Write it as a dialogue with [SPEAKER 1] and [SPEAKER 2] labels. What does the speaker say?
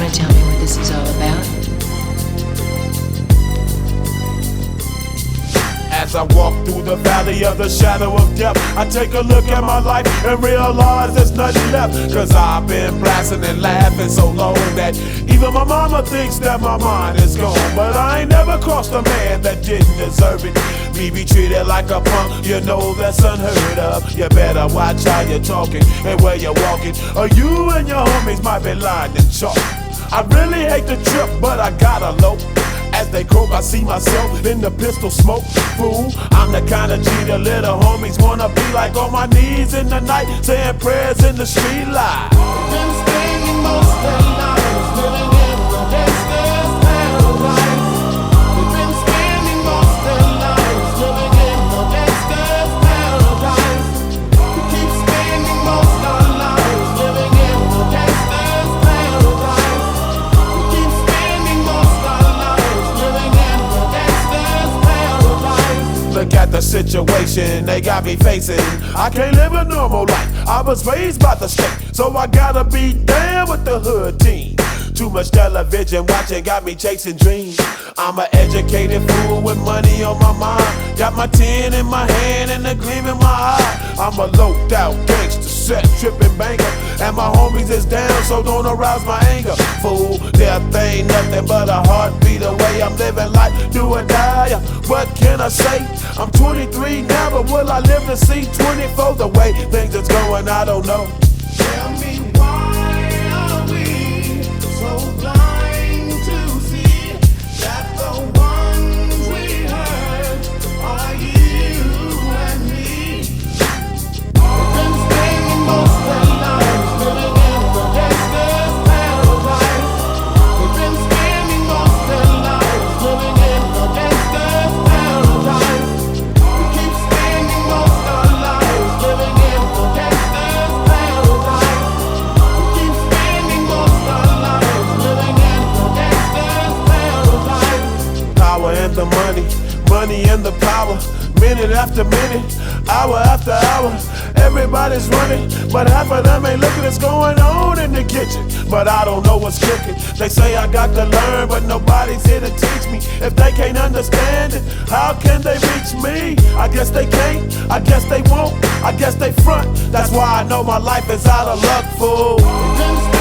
[SPEAKER 1] to tell me what this is all about?
[SPEAKER 2] As I walk through the valley of the shadow of death, I take a look at my life and realize there's nothing left. Cause I've been blasting and laughing so long that even my mama thinks that my mind is gone. But I ain't never crossed a man that didn't deserve it. Me be treated like a punk, you know that's unheard of. You better watch how you're talking and where you're walking, or you and your homies might be lying in chalk. I really hate the trip, but I gotta low. As they croak, I see myself in the pistol smoke. Fool, I'm the kind of G the little homies wanna be like, on my knees in the night, saying prayers in the street light.
[SPEAKER 3] Been spending most of their lives living in the gangster's paradise. We've been spending most of their lives living in the gangster's paradise. We keep spending most of our lives living in the gangster's paradise. We keep spending most of our lives living in the gangster's paradise.
[SPEAKER 2] Look at the situation they got me facing. I can't live a normal life. I was raised by the state, so I gotta be down with the hood team. Too much television watching got me chasing dreams. I'm an educated fool with money on my mind. Got my tin in my hand and a gleam in my eye. I'm a loped out gangster, set tripping banker, and my homies is down, so don't arouse my anger. Fool, death ain't nothing but a heartbeat away. I'm living life, do or die. What can I say? I'm 23 now, but will I live to see 24? The way things is going, I don't know.
[SPEAKER 3] Tell me, why are we so blind to see that the ones we hurt are you and me? We've been spending most of our lives living in the gangster's paradise. We've been spending most of our lives living in the gangster's paradise. We keep spending most of our lives living in the gangster's paradise. We keep spending most of our lives living in the gangster's paradise.
[SPEAKER 2] Power and the money, money and the power. Minute after minute, hour after hour, everybody's running, but half of them ain't looking what's going on in the kitchen. But I don't know what's cooking. They say I got to learn, but nobody's here to teach me. If they can't understand it, how can they reach me? I guess they can't, I guess they won't, I guess they front. That's why I know my life is out of luck, fool.
[SPEAKER 3] We've been